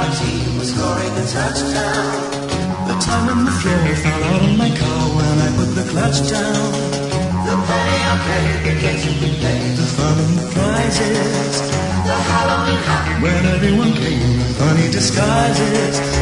our team was scoring a touchdown. The time on the floor fell out of my car when I put the clutch down. The penny arcade, the games we played, the fun and the prizes, the Halloween hop, when everyone came in funny disguises.